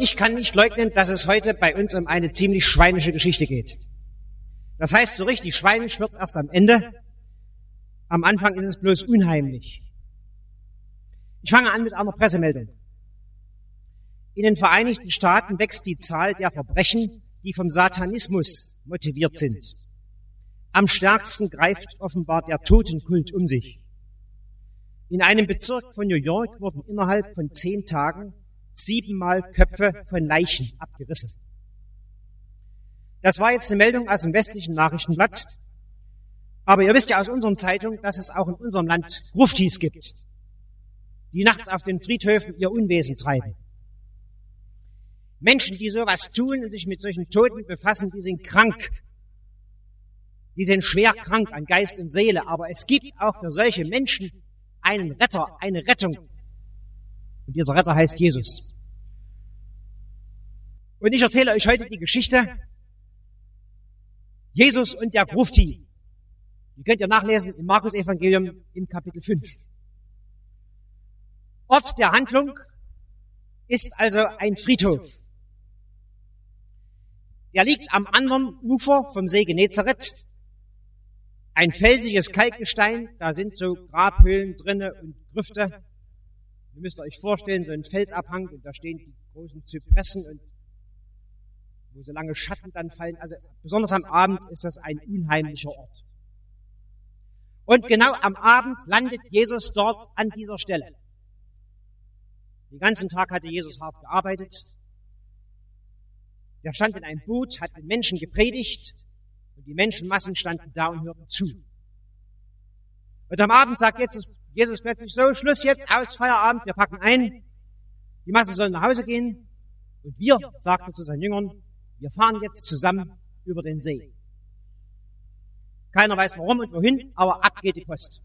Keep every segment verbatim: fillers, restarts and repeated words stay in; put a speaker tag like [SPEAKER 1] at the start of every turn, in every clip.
[SPEAKER 1] ich kann nicht leugnen, dass es heute bei uns um eine ziemlich schweinische Geschichte geht. Das heißt, so richtig schweinisch wird's erst am Ende. Am Anfang ist es bloß unheimlich. Ich fange an mit einer Pressemeldung. In den Vereinigten Staaten wächst die Zahl der Verbrechen, die vom Satanismus motiviert sind. Am stärksten greift offenbar der Totenkult um sich. In einem Bezirk von New York wurden innerhalb von zehn Tagen siebenmal Köpfe von Leichen abgerissen. Das war jetzt eine Meldung aus dem westlichen Nachrichtenblatt. Aber ihr wisst ja aus unseren Zeitungen, dass es auch in unserem Land Gruftis gibt, die nachts auf den Friedhöfen ihr Unwesen treiben. Menschen, die sowas tun und sich mit solchen Toten befassen, die sind krank. Die sind schwer krank an Geist und Seele. Aber es gibt auch für solche Menschen einen Retter, eine Rettung. Und dieser Retter heißt Jesus. Und ich erzähle euch heute die Geschichte Jesus und der Grufti. Die könnt ihr nachlesen im Markus-Evangelium im Kapitel fünf. Ort der Handlung ist also ein Friedhof. Der liegt am anderen Ufer vom See Genezareth. Ein felsiges Kalkgestein, da sind so Grabhöhlen drinne und Grüfte. Ihr müsst euch vorstellen, so ein Felsabhang, und da stehen die großen Zypressen, und wo so lange Schatten dann fallen. Also besonders am Abend ist das ein unheimlicher Ort. Und genau am Abend landet Jesus dort an dieser Stelle. Den ganzen Tag hatte Jesus hart gearbeitet. Er stand in einem Boot, hat den Menschen gepredigt, und die Menschenmassen standen da und hörten zu. Und am Abend sagt Jesus, Jesus plötzlich so, Schluss jetzt, aus, Feierabend, wir packen ein, die Massen sollen nach Hause gehen, und wir, sagt er zu seinen Jüngern, wir fahren jetzt zusammen über den See. Keiner weiß warum und wohin, aber ab geht die Post.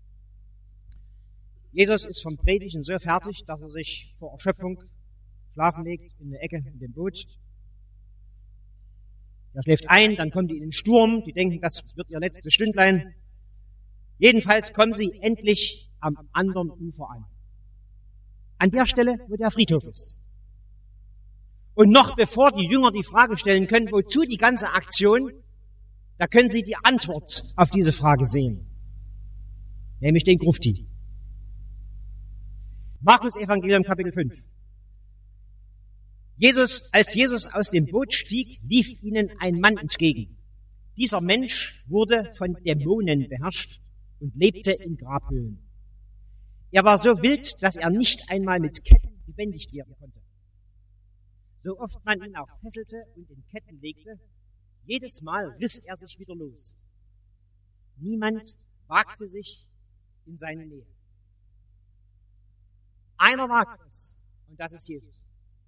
[SPEAKER 1] Jesus ist vom Predigen so fertig, dass er sich vor Erschöpfung schlafen legt in der Ecke in dem Boot. Er schläft ein, dann kommen die in den Sturm, die denken, das wird ihr letztes Stündlein. Jedenfalls kommen sie endlich am anderen Ufer an. An der Stelle, wo der Friedhof ist. Und noch bevor die Jünger die Frage stellen können, wozu die ganze Aktion, da können sie die Antwort auf diese Frage sehen. Nämlich den Grufti. Markus Evangelium Kapitel fünf. Jesus, als Jesus aus dem Boot stieg, lief ihnen ein Mann entgegen. Dieser Mensch wurde von Dämonen beherrscht und lebte in Grabhöhlen. Er war so wild, dass er nicht einmal mit Ketten gebändigt werden konnte. So oft man ihn auch fesselte und in Ketten legte, jedes Mal riss er sich wieder los. Niemand wagte sich in seine Nähe. Einer wagt es, und das ist Jesus.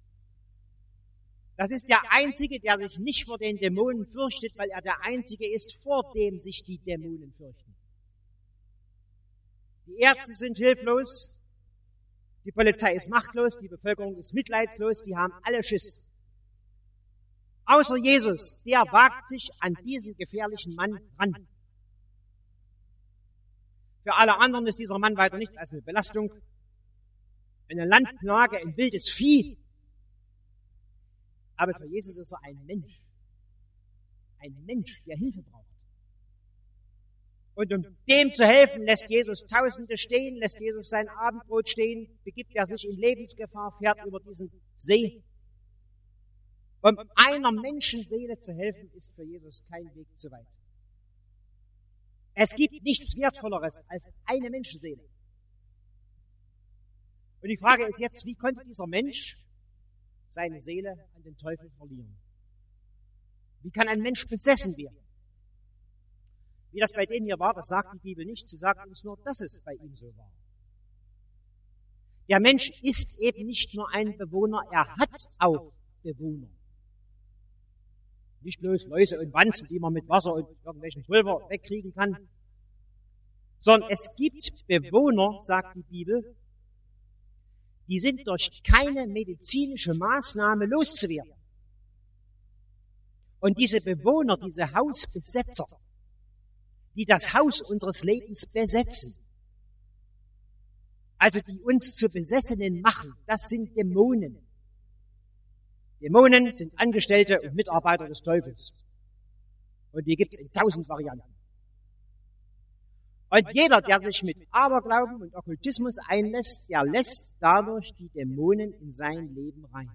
[SPEAKER 1] Das ist der Einzige, der sich nicht vor den Dämonen fürchtet, weil er der Einzige ist, vor dem sich die Dämonen fürchten. Die Ärzte sind hilflos, die Polizei ist machtlos, die Bevölkerung ist mitleidslos, die haben alle Schiss. Außer Jesus, der wagt sich an diesen gefährlichen Mann ran. Für alle anderen ist dieser Mann weiter nichts als eine Belastung, eine Landplage, ein wildes Vieh. Aber für Jesus ist er ein Mensch. Ein Mensch, der Hilfe braucht. Und um dem zu helfen, lässt Jesus Tausende stehen, lässt Jesus sein Abendbrot stehen, begibt er sich in Lebensgefahr, fährt über diesen See. Um einer Menschenseele zu helfen, ist für Jesus kein Weg zu weit. Es gibt nichts Wertvolleres als eine Menschenseele. Und die Frage ist jetzt, wie konnte dieser Mensch seine Seele an den Teufel verlieren? Wie kann ein Mensch besessen werden? Wie das bei denen hier war, das sagt die Bibel nicht. Sie sagt uns nur, dass es bei ihm so war. Der Mensch ist eben nicht nur ein Bewohner, er hat auch Bewohner. Nicht bloß Läuse und Wanzen, die man mit Wasser und irgendwelchen Pulver wegkriegen kann, sondern es gibt Bewohner, sagt die Bibel, die sind durch keine medizinische Maßnahme loszuwerden. Und diese Bewohner, diese Hausbesetzer, die das Haus unseres Lebens besetzen, also die uns zu Besessenen machen, das sind Dämonen. Dämonen sind Angestellte und Mitarbeiter des Teufels. Und die gibt's in tausend Varianten. Und jeder, der sich mit Aberglauben und Okkultismus einlässt, der lässt dadurch die Dämonen in sein Leben rein.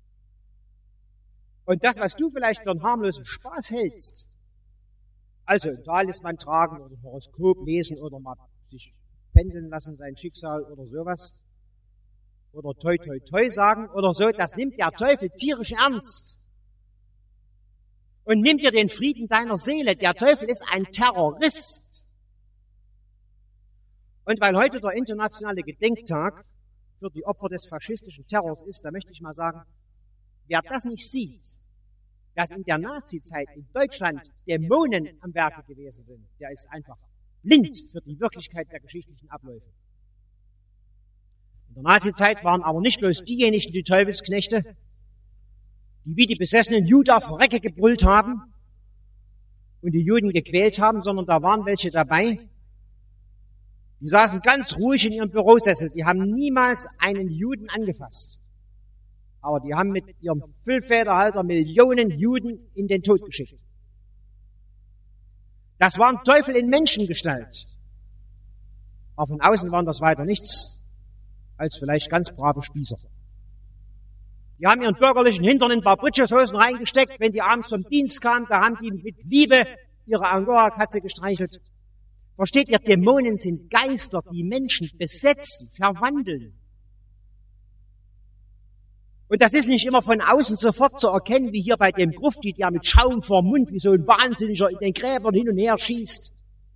[SPEAKER 1] Und das, was du vielleicht für einen harmlosen Spaß hältst, also ein Talisman tragen oder ein Horoskop lesen oder mal sich pendeln lassen, sein Schicksal oder sowas, oder toi toi toi sagen oder so, das nimmt der Teufel tierisch ernst. Und nimmt dir den Frieden deiner Seele. Der Teufel ist ein Terrorist. Und weil heute der internationale Gedenktag für die Opfer des faschistischen Terrors ist, da möchte ich mal sagen, wer das nicht sieht, dass in der Nazizeit in Deutschland Dämonen am Werke gewesen sind, der ist einfach blind für die Wirklichkeit der geschichtlichen Abläufe. In der Nazizeit waren aber nicht bloß diejenigen die Teufelsknechte, die wie die besessenen Juda vor Recke gebrüllt haben und die Juden gequält haben, sondern da waren welche dabei, die saßen ganz ruhig in ihrem Bürosessel, die haben niemals einen Juden angefasst. Aber die haben mit ihrem Füllfederhalter Millionen Juden in den Tod geschickt. Das waren Teufel in Menschengestalt. Aber von außen waren das weiter nichts als vielleicht ganz brave Spießer. Die haben ihren bürgerlichen Hintern in ein paar Britscheshosen reingesteckt. Wenn die abends vom Dienst kamen, da haben die mit Liebe ihre Angora-Katze gestreichelt. Versteht ihr, Dämonen sind Geister, die Menschen besetzen, verwandeln. Und das ist nicht immer von außen sofort zu erkennen, wie hier bei dem Grufti, der mit Schaum vorm Mund, wie so ein Wahnsinniger in den Gräbern hin und her schießt.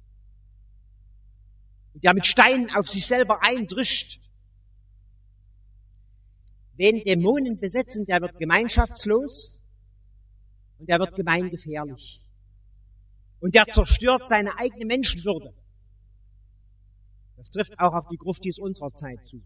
[SPEAKER 1] Und der mit Steinen auf sich selber eindrischt. Wen Dämonen besetzen, der wird gemeinschaftslos und der wird gemeingefährlich. Und der zerstört seine eigene Menschenwürde. Das trifft auch auf die Gruftis unserer Zeit zu.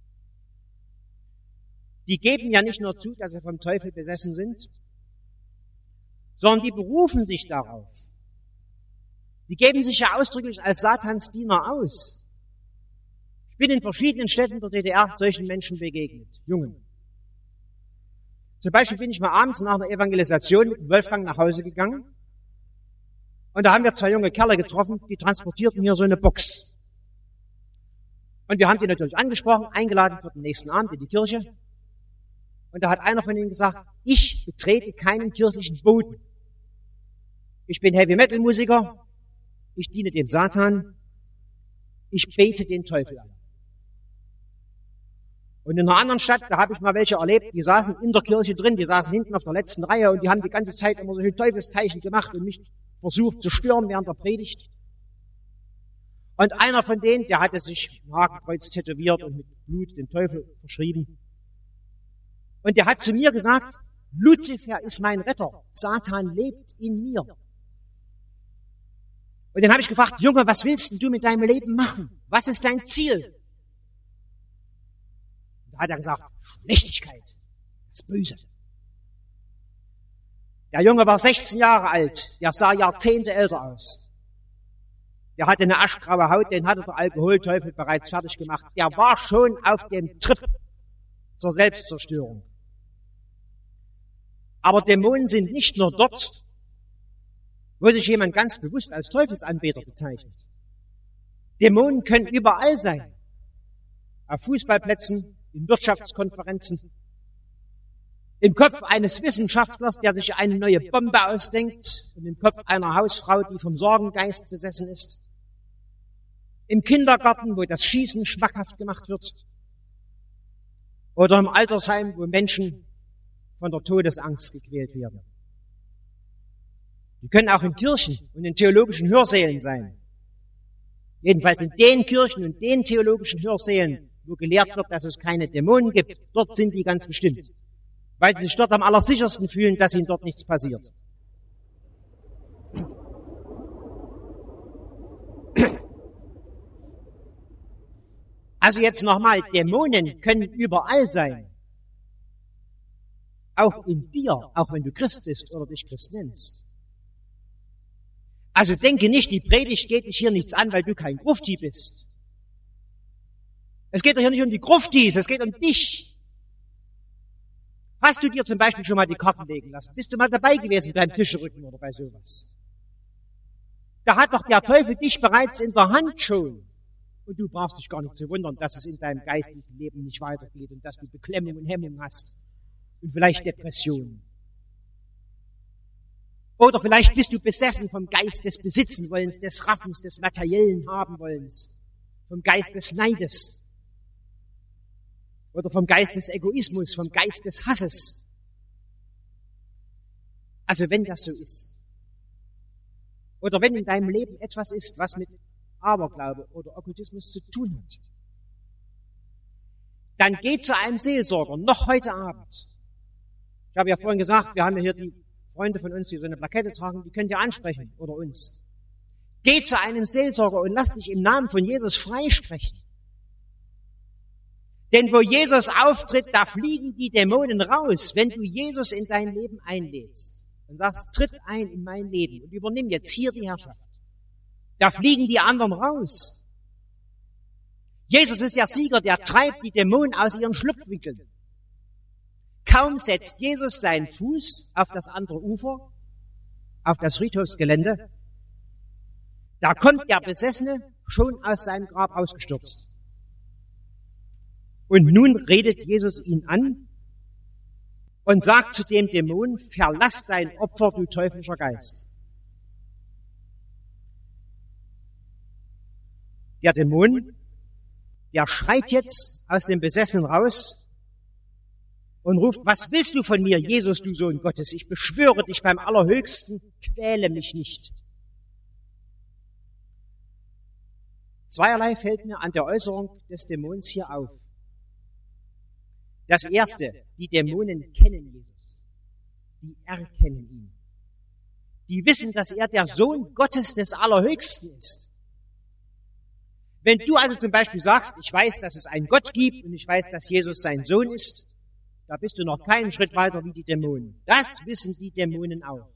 [SPEAKER 1] Die geben ja nicht nur zu, dass sie vom Teufel besessen sind, sondern die berufen sich darauf. Die geben sich ja ausdrücklich als Satans Diener aus. Ich bin in verschiedenen Städten der D D R solchen Menschen begegnet, Jungen. Zum Beispiel bin ich mal abends nach einer Evangelisation mit Wolfgang nach Hause gegangen und da haben wir zwei junge Kerle getroffen, die transportierten hier so eine Box. Und wir haben die natürlich angesprochen, eingeladen für den nächsten Abend in die Kirche. Und da hat einer von ihnen gesagt, ich betrete keinen kirchlichen Boden. Ich bin Heavy-Metal-Musiker, ich diene dem Satan, ich bete den Teufel an. Und in einer anderen Stadt, da habe ich mal welche erlebt, die saßen in der Kirche drin, die saßen hinten auf der letzten Reihe und die haben die ganze Zeit immer solche Teufelszeichen gemacht und mich versucht zu stören während der Predigt. Und einer von denen, der hatte sich ein Hakenkreuz tätowiert und mit Blut den Teufel verschrieben. Und der hat zu mir gesagt, Luzifer ist mein Retter, Satan lebt in mir. Und dann habe ich gefragt, Junge, was willst denn du mit deinem Leben machen? Was ist dein Ziel? Da hat er gesagt, Schlechtigkeit, das Böse. Der Junge war sechzehn Jahre alt, der sah Jahrzehnte älter aus. Der hatte eine aschgraue Haut, den hatte der Alkoholteufel bereits fertig gemacht. Der war schon auf dem Trip zur Selbstzerstörung. Aber Dämonen sind nicht nur dort, wo sich jemand ganz bewusst als Teufelsanbeter bezeichnet. Dämonen können überall sein. Auf Fußballplätzen, in Wirtschaftskonferenzen, im Kopf eines Wissenschaftlers, der sich eine neue Bombe ausdenkt, und im Kopf einer Hausfrau, die vom Sorgengeist besessen ist, im Kindergarten, wo das Schießen schmackhaft gemacht wird, oder im Altersheim, wo Menschen von der Todesangst gequält werden. Die können auch in Kirchen und in theologischen Hörsälen sein. Jedenfalls in den Kirchen und den theologischen Hörsälen, wo gelehrt wird, dass es keine Dämonen gibt, dort sind die ganz bestimmt. Weil sie sich dort am allersichersten fühlen, dass ihnen dort nichts passiert. Also jetzt nochmal, Dämonen können überall sein. Auch in dir, auch wenn du Christ bist oder dich Christ nennst. Also denke nicht, die Predigt geht dich hier nichts an, weil du kein Grufti bist. Es geht doch hier nicht um die Gruftis, es geht um dich. Hast du dir zum Beispiel schon mal die Karten legen lassen? Bist du mal dabei gewesen beim Tischrücken oder bei sowas? Da hat doch der Teufel dich bereits in der Hand schon. Und du brauchst dich gar nicht zu wundern, dass es in deinem geistlichen Leben nicht weitergeht und dass du Beklemmung und Hemmung hast und vielleicht Depressionen. Oder vielleicht bist du besessen vom Geist des Besitzenwollens, des Raffens, des materiellen Habenwollens, vom Geist des Neides oder vom Geist des Egoismus, vom Geist des Hasses. Also wenn das so ist, oder wenn in deinem Leben etwas ist, was mit Aberglaube oder Okkultismus zu tun hat, dann geh zu einem Seelsorger, noch heute Abend. Ich habe ja vorhin gesagt, wir haben ja hier die Freunde von uns, die so eine Plakette tragen, die könnt ihr ansprechen oder uns. Geh zu einem Seelsorger und lass dich im Namen von Jesus freisprechen. Denn wo Jesus auftritt, da fliegen die Dämonen raus, wenn du Jesus in dein Leben einlädst und sagst, tritt ein in mein Leben und übernimm jetzt hier die Herrschaft. Da fliegen die anderen raus. Jesus ist der Sieger, der treibt die Dämonen aus ihren Schlupfwinkeln. Kaum setzt Jesus seinen Fuß auf das andere Ufer, auf das Friedhofsgelände, da kommt der Besessene schon aus seinem Grab ausgestürzt. Und nun redet Jesus ihn an und sagt zu dem Dämon, verlass dein Opfer, du teuflischer Geist. Der Dämon, der schreit jetzt aus dem Besessenen raus und ruft, was willst du von mir, Jesus, du Sohn Gottes? Ich beschwöre dich beim Allerhöchsten, quäle mich nicht. Zweierlei fällt mir an der Äußerung des Dämons hier auf. Das erste, die Dämonen kennen Jesus. Die erkennen ihn. Die wissen, dass er der Sohn Gottes des Allerhöchsten ist. Wenn du also zum Beispiel sagst, ich weiß, dass es einen Gott gibt und ich weiß, dass Jesus sein Sohn ist, da bist du noch keinen Schritt weiter wie die Dämonen. Das wissen die Dämonen auch.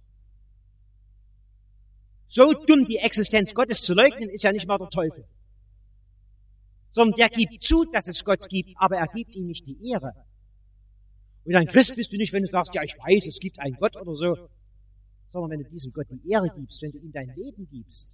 [SPEAKER 1] So dumm die Existenz Gottes zu leugnen, ist ja nicht mal der Teufel. Sondern der gibt zu, dass es Gott gibt, aber er gibt ihm nicht die Ehre. Und ein Christ bist du nicht, wenn du sagst, ja, ich weiß, es gibt einen Gott oder so, sondern wenn du diesem Gott die Ehre gibst, wenn du ihm dein Leben gibst.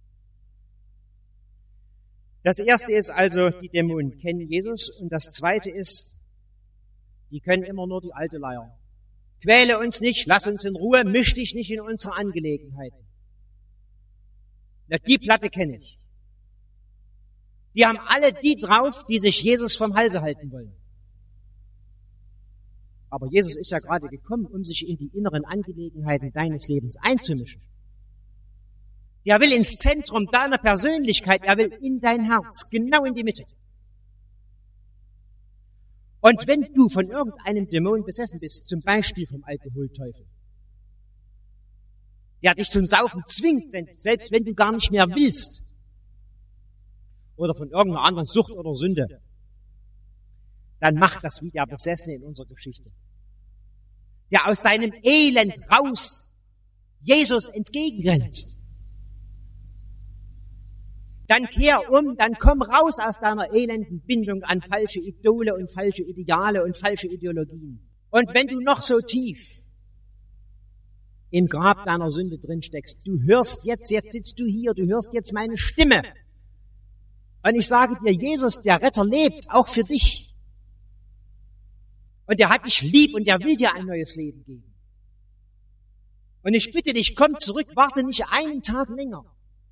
[SPEAKER 1] Das erste ist also, die Dämonen kennen Jesus, und das zweite ist, die können immer nur die alte Leier. Quäle uns nicht, lass uns in Ruhe, misch dich nicht in unsere Angelegenheiten. Na, die Platte kenne ich. Die haben alle die drauf, die sich Jesus vom Halse halten wollen. Aber Jesus ist ja gerade gekommen, um sich in die inneren Angelegenheiten deines Lebens einzumischen. Der will ins Zentrum deiner Persönlichkeit, er will in dein Herz, genau in die Mitte. Und wenn du von irgendeinem Dämon besessen bist, zum Beispiel vom Alkoholteufel, der dich zum Saufen zwingt, selbst wenn du gar nicht mehr willst, oder von irgendeiner anderen Sucht oder Sünde, dann macht das wie der Besessene in unserer Geschichte, der aus seinem Elend raus Jesus entgegenrennt. Dann kehr um, dann komm raus aus deiner elenden Bindung an falsche Idole und falsche Ideale und falsche Ideologien. Und wenn du noch so tief im Grab deiner Sünde drin steckst, du hörst jetzt, jetzt sitzt du hier, du hörst jetzt meine Stimme. Und ich sage dir, Jesus, der Retter, lebt auch für dich. Und er hat dich lieb und er will dir ein neues Leben geben. Und ich bitte dich, komm zurück, warte nicht einen Tag länger.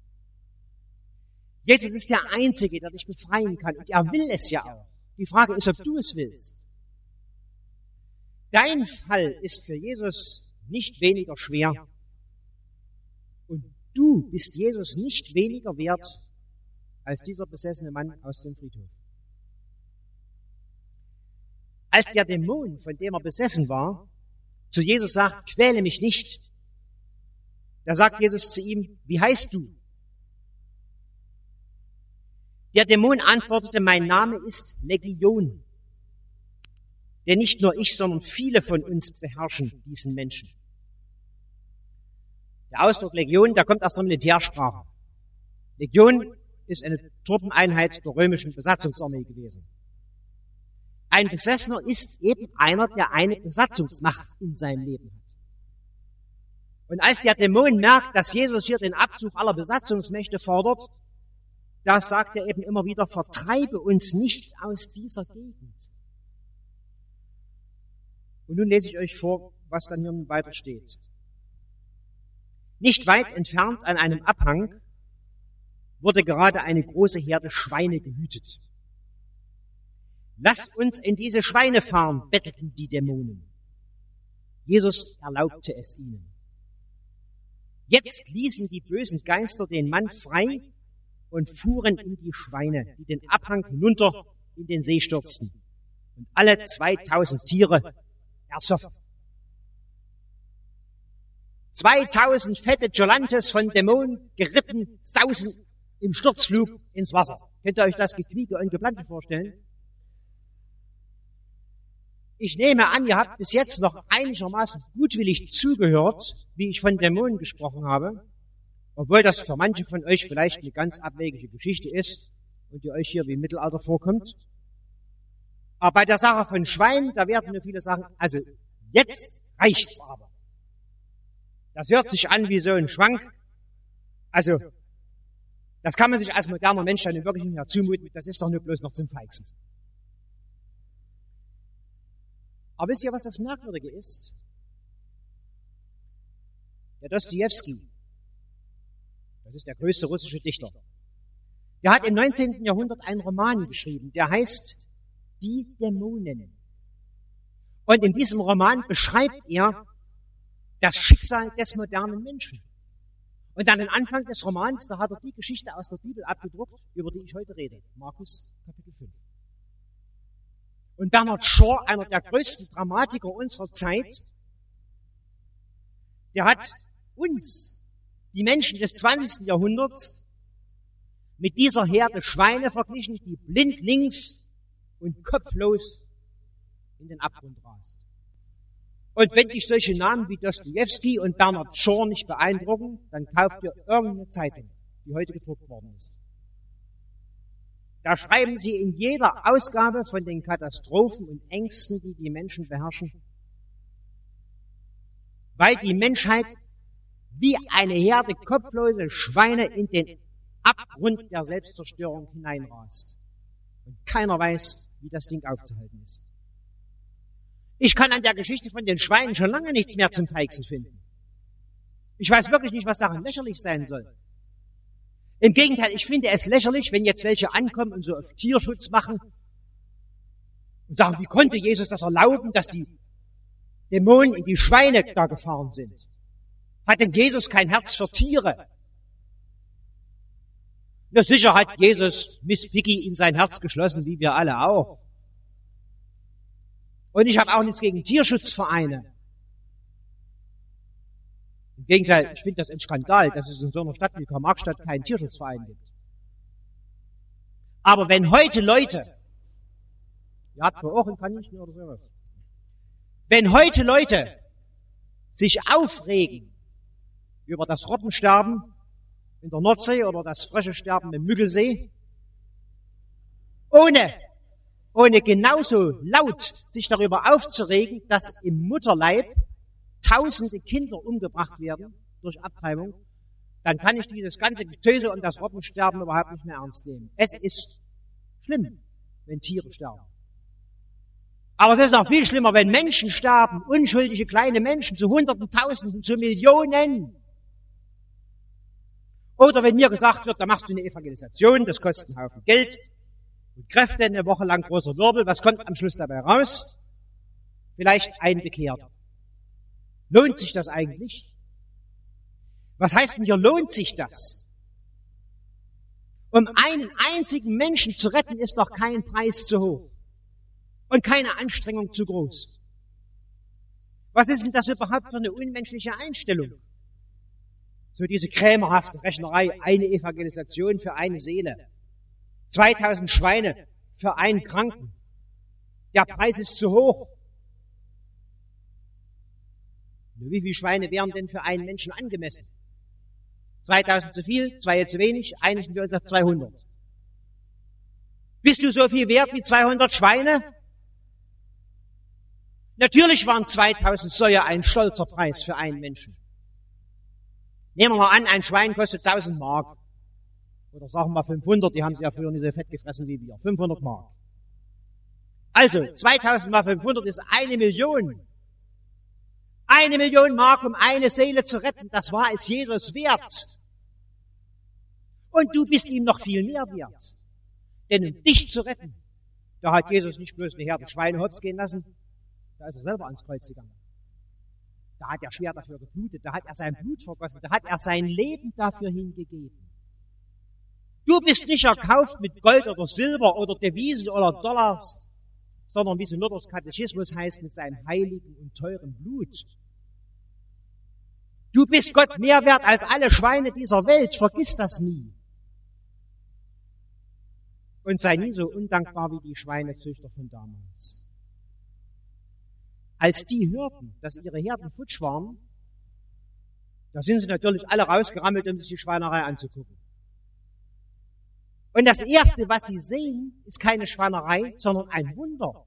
[SPEAKER 1] Jesus ist der Einzige, der dich befreien kann, und er will es ja auch. Die Frage ist, ob du es willst. Dein Fall ist für Jesus nicht weniger schwer. Und du bist Jesus nicht weniger wert als dieser besessene Mann aus dem Friedhof. Als der Dämon, von dem er besessen war, zu Jesus sagt, quäle mich nicht, da sagt Jesus zu ihm, wie heißt du? Der Dämon antwortete, mein Name ist Legion. Denn nicht nur ich, sondern viele von uns beherrschen diesen Menschen. Der Ausdruck Legion, der kommt aus der Militärsprache. Legion ist eine Truppeneinheit der römischen Besatzungsarmee gewesen. Ein Besessener ist eben einer, der eine Besatzungsmacht in seinem Leben hat. Und als der Dämon merkt, dass Jesus hier den Abzug aller Besatzungsmächte fordert, da sagt er eben immer wieder, vertreibe uns nicht aus dieser Gegend. Und nun lese ich euch vor, was dann hier weiter steht. Nicht weit entfernt an einem Abhang wurde gerade eine große Herde Schweine gehütet. Lasst uns in diese Schweine fahren, bettelten die Dämonen. Jesus erlaubte es ihnen. Jetzt ließen die bösen Geister den Mann frei und fuhren in die Schweine, die den Abhang hinunter in den See stürzten. Und alle zweitausend Tiere ersoffen. zweitausend fette Jolantes von Dämonen geritten, sausen im Sturzflug ins Wasser. Könnt ihr euch das Gequieke und Geplante vorstellen? Ich nehme an, ihr habt bis jetzt noch einigermaßen gutwillig zugehört, wie ich von Dämonen gesprochen habe, obwohl das für manche von euch vielleicht eine ganz abwegige Geschichte ist und ihr euch hier wie im Mittelalter vorkommt. Aber bei der Sache von Schweinen, da werden mir viele sagen, also jetzt reicht's aber. Das hört sich an wie so ein Schwank. Also, das kann man sich als moderner Mensch dann wirklich nicht mehr zumuten, das ist doch nur bloß noch zum Feixen. Aber wisst ihr, was das Merkwürdige ist? Der Dostojewski, das ist der größte russische Dichter, der hat im neunzehnten Jahrhundert einen Roman geschrieben, der heißt Die Dämonen. Und in diesem Roman beschreibt er das Schicksal des modernen Menschen. Und an den Anfang des Romans, da hat er die Geschichte aus der Bibel abgedruckt, über die ich heute rede. Markus, Kapitel fünf. Und Bernard Shaw, einer der größten Dramatiker unserer Zeit, der hat uns, die Menschen des zwanzigsten Jahrhunderts, mit dieser Herde Schweine verglichen, die blindlings und kopflos in den Abgrund rast. Und wenn dich solche Namen wie Dostojewski und Bernard Shaw nicht beeindrucken, dann kauft ihr irgendeine Zeitung, die heute gedruckt worden ist. Da schreiben sie in jeder Ausgabe von den Katastrophen und Ängsten, die die Menschen beherrschen, weil die Menschheit wie eine Herde kopflose Schweine in den Abgrund der Selbstzerstörung hineinrast. Und keiner weiß, wie das Ding aufzuhalten ist. Ich kann an der Geschichte von den Schweinen schon lange nichts mehr zum Feixen finden. Ich weiß wirklich nicht, was daran lächerlich sein soll. Im Gegenteil, ich finde es lächerlich, wenn jetzt welche ankommen und so auf Tierschutz machen und sagen, wie konnte Jesus das erlauben, dass die Dämonen in die Schweine da gefahren sind? Hat denn Jesus kein Herz für Tiere? Na sicher hat Jesus Miss Piggy in sein Herz geschlossen, wie wir alle auch. Und ich habe auch nichts gegen Tierschutzvereine. Im Gegenteil, ich finde das ein Skandal, dass es in so einer Stadt wie Karl-Marx-Stadt keinen Tierschutzverein gibt. Aber wenn heute Leute, ihr habt wohl auch ein Kaninchen oder sowas, wenn heute Leute sich aufregen über das Robbensterben in der Nordsee oder das Fröschesterben im Müggelsee, ohne, ohne genauso laut sich darüber aufzuregen, dass im Mutterleib tausende Kinder umgebracht werden durch Abtreibung, dann kann ich dieses ganze Getöse und das Robbensterben überhaupt nicht mehr ernst nehmen. Es ist schlimm, wenn Tiere sterben. Aber es ist noch viel schlimmer, wenn Menschen sterben, unschuldige kleine Menschen zu Hunderten, Tausenden, zu Millionen. Oder wenn mir gesagt wird, da machst du eine Evangelisation, das kostet einen Haufen Geld und Kräfte, eine Woche lang großer Wirbel, was kommt am Schluss dabei raus? Vielleicht ein Bekehrter. Lohnt sich das eigentlich? Was heißt denn hier, lohnt sich das? Um einen einzigen Menschen zu retten, ist doch kein Preis zu hoch und keine Anstrengung zu groß. Was ist denn das überhaupt für eine unmenschliche Einstellung? So diese krämerhafte Rechnerei, eine Evangelisation für eine Seele, zweitausend Schweine für einen Kranken. Der Preis ist zu hoch. Wie viele Schweine wären denn für einen Menschen angemessen? zweitausend zu viel, zwei zu wenig, einigen wir uns auf zweihundert. Bist du so viel wert wie zweihundert Schweine? Natürlich waren zweitausend Säue ein stolzer Preis für einen Menschen. Nehmen wir mal an, ein Schwein kostet tausend Mark. Oder sagen wir fünfhundert, die haben sie ja früher nicht so fett gefressen wie wir. fünfhundert Mark. Also, zweitausend mal fünfhundert ist eine Million. Eine Million Mark, um eine Seele zu retten, das war es Jesus wert. Und du bist ihm noch viel mehr wert. Denn um dich zu retten, da hat Jesus nicht bloß eine Herde Schweine hops gehen lassen, da ist er selber ans Kreuz gegangen. Da hat er schwer dafür geblutet, da hat er sein Blut vergossen, da hat er sein Leben dafür hingegeben. Du bist nicht erkauft mit Gold oder Silber oder Devisen oder Dollars, sondern wie es in Luthers Katechismus heißt, mit seinem heiligen und teuren Blut. Du bist Gott mehr wert als alle Schweine dieser Welt, vergiss das nie. Und sei nie so undankbar wie die Schweinezüchter von damals. Als die hörten, dass ihre Herden futsch waren, da sind sie natürlich alle rausgerammelt, um sich die Schweinerei anzugucken. Und das Erste, was sie sehen, ist keine Schweinerei, sondern ein Wunder.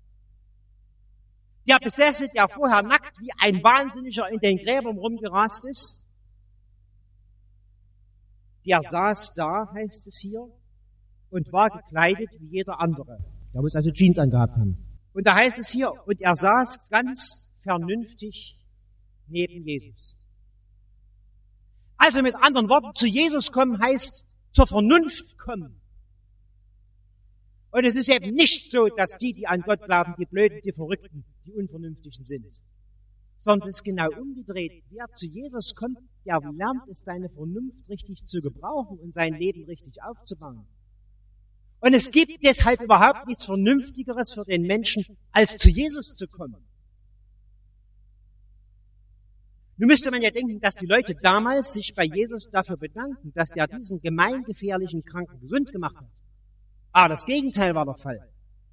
[SPEAKER 1] Der Besessene, der vorher nackt wie ein Wahnsinniger in den Gräbern rumgerast ist, der saß da, heißt es hier, und war gekleidet wie jeder andere. Der muss also Jeans angehabt haben. Und da heißt es hier, und er saß ganz vernünftig neben Jesus. Also mit anderen Worten, zu Jesus kommen heißt zur Vernunft kommen. Und es ist eben nicht so, dass die, die an Gott glauben, die Blöden, die Verrückten, die Unvernünftigen sind. Sondern es ist genau umgedreht. Wer zu Jesus kommt, der lernt es, seine Vernunft richtig zu gebrauchen und sein Leben richtig aufzubauen. Und es gibt deshalb überhaupt nichts Vernünftigeres für den Menschen, als zu Jesus zu kommen. Nun müsste man ja denken, dass die Leute damals sich bei Jesus dafür bedanken, dass der diesen gemeingefährlichen Kranken gesund gemacht hat. Aber das Gegenteil war der Fall.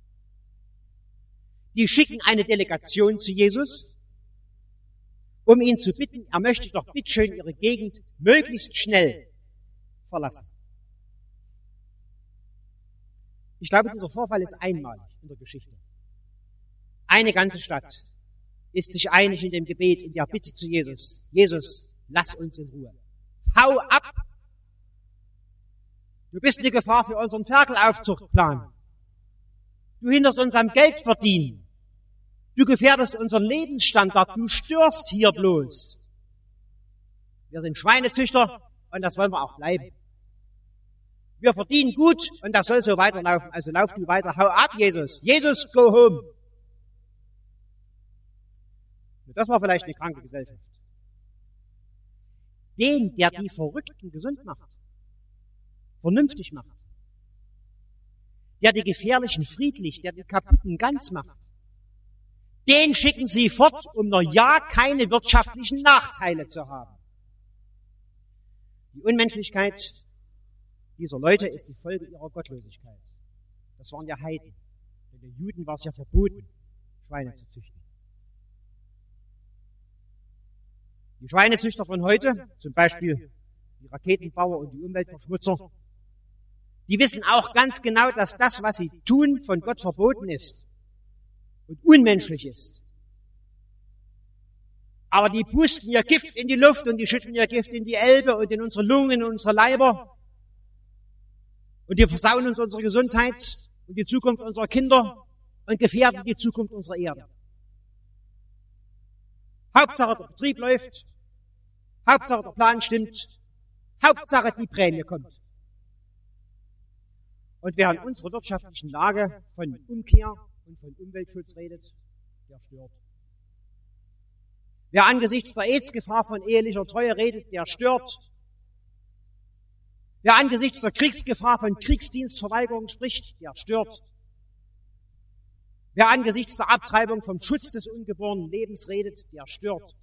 [SPEAKER 1] Die schicken eine Delegation zu Jesus, um ihn zu bitten, er möchte doch bitteschön ihre Gegend möglichst schnell verlassen. Ich glaube, dieser Vorfall ist einmalig in der Geschichte. Eine ganze Stadt ist sich einig in dem Gebet, in der Bitte zu Jesus. Jesus, lass uns in Ruhe. Hau ab! Du bist eine Gefahr für unseren Ferkelaufzuchtplan. Du hinderst uns am Geld verdienen. Du gefährdest unseren Lebensstandard. Du störst hier bloß. Wir sind Schweinezüchter und das wollen wir auch bleiben. Wir verdienen gut und das soll so weiterlaufen. Also lauf du weiter. Hau ab, Jesus. Jesus, go home. Das war vielleicht eine kranke Gesellschaft. Den, der die Verrückten gesund macht, vernünftig macht, der die Gefährlichen friedlich, der die Kaputten ganz macht, den schicken sie fort, um noch ja keine wirtschaftlichen Nachteile zu haben. Die Unmenschlichkeit dieser Leute ist die Folge ihrer Gottlosigkeit. Das waren ja Heiden. Denn den Juden war es ja verboten, Schweine zu züchten. Die Schweinezüchter von heute, zum Beispiel die Raketenbauer und die Umweltverschmutzer, die wissen auch ganz genau, dass das, was sie tun, von Gott verboten ist und unmenschlich ist. Aber die pusten ihr Gift in die Luft und die schütten ihr Gift in die Elbe und in unsere Lungen und unsere Leiber und die versauen uns unsere Gesundheit und die Zukunft unserer Kinder und gefährden die Zukunft unserer Erde. Hauptsache der Betrieb läuft, Hauptsache der Plan stimmt, Hauptsache die Prämie kommt. Und wer in unserer wirtschaftlichen Lage von Umkehr und von Umweltschutz redet, der stört. Wer angesichts der AIDS-Gefahr von ehelicher Treue redet, der stört. Wer angesichts der Kriegsgefahr von Kriegsdienstverweigerung spricht, der stört. Wer angesichts der Abtreibung vom Schutz des ungeborenen Lebens redet, der stört.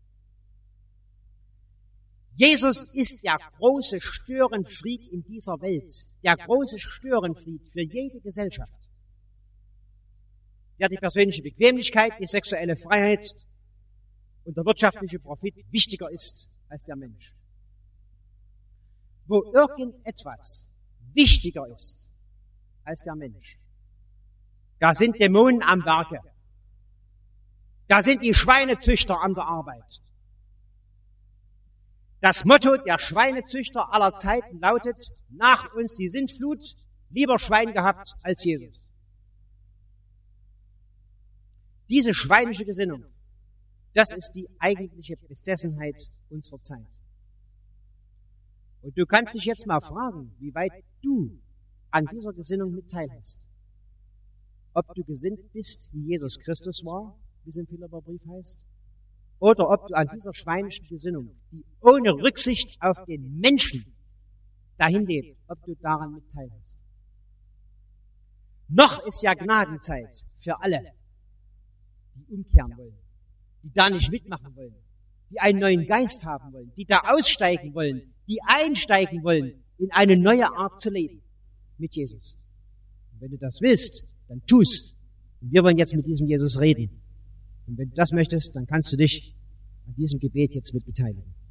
[SPEAKER 1] Jesus ist der große Störenfried in dieser Welt, der große Störenfried für jede Gesellschaft, der die persönliche Bequemlichkeit, die sexuelle Freiheit und der wirtschaftliche Profit wichtiger ist als der Mensch. Wo irgendetwas wichtiger ist als der Mensch, da sind Dämonen am Werke. Da sind die Schweinezüchter an der Arbeit. Das Motto der Schweinezüchter aller Zeiten lautet, nach uns die Sintflut, lieber Schwein gehabt als Jesus. Diese schweinische Gesinnung, das ist die eigentliche Besessenheit unserer Zeit. Und du kannst dich jetzt mal fragen, wie weit du an dieser Gesinnung mit teilhast. Ob du gesinnt bist, wie Jesus Christus war, wie es im Philipperbrief heißt, oder ob du an dieser schweinischen Gesinnung, die ohne Rücksicht auf den Menschen dahin lebt, ob du daran mit teilhast. Noch ist ja Gnadenzeit für alle, die umkehren wollen, die da nicht mitmachen wollen, die einen neuen Geist haben wollen, die da aussteigen wollen, die einsteigen wollen in eine neue Art zu leben mit Jesus. Und wenn du das willst, dann tu's. Und wir wollen jetzt mit diesem Jesus reden. Und wenn du das möchtest, dann kannst du dich an diesem Gebet jetzt mit beteiligen.